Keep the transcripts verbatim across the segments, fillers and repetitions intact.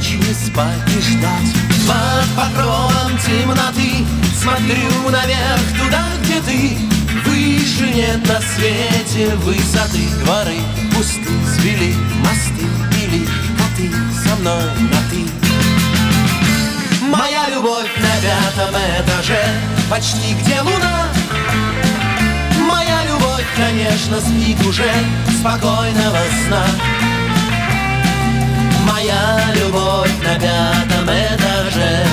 ночь не спать и ждать. Под покровом темноты смотрю наверх, туда, где ты. Выше нет на свете высоты. Дворы пусты, свели мосты, или коты со мной на ты. Моя любовь на пятом этаже, почти где луна. Моя любовь, конечно, спит уже, спокойного сна. Моя любовь на пятом этаже.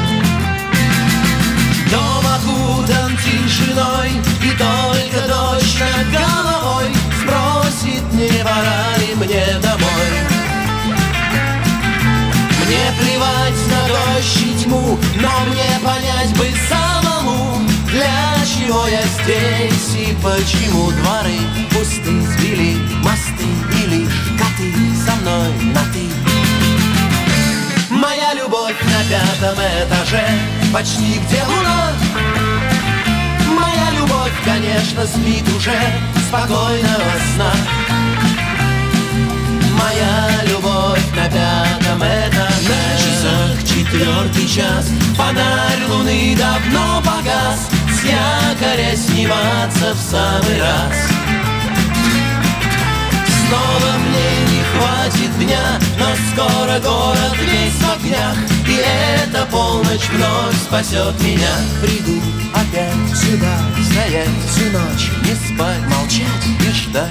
Дом окутан тишиной, и только дождь над головой спросит, не пора ли мне домой. Мне плевать на дождь и тьму, но мне понять бы самому, для чего я здесь и почему дворы пусты, свели мосты, или коты со мной на ты. Моя любовь на пятом этаже, почти где луна. Моя любовь, конечно, спит уже, спокойного сна. Моя любовь на пятом этаже. На часах четвертый час, фонарь луны давно погас. С якоря сниматься в самый раз. Снова мне не хватит дня, но скоро город весь в огнях, и эта полночь вновь спасет меня. Приду опять сюда, стоять всю ночь, не спать, молчать и ждать.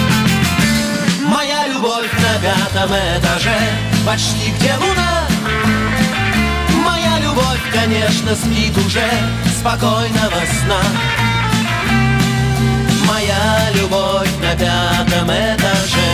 Моя любовь на пятом этаже, почти где луна. Моя любовь, конечно, спит уже, спокойного сна. Моя любовь на пятом этаже.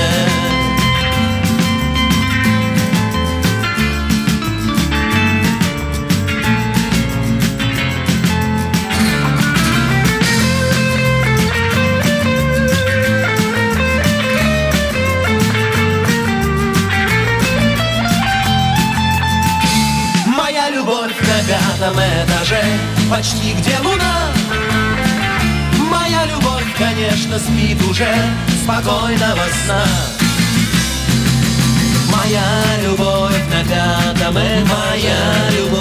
Моя любовь на пятом этаже, почти где луна. Моя любовь, конечно, спит уже, спокойного сна. Моя любовь на пятом этаже. Моя любовь.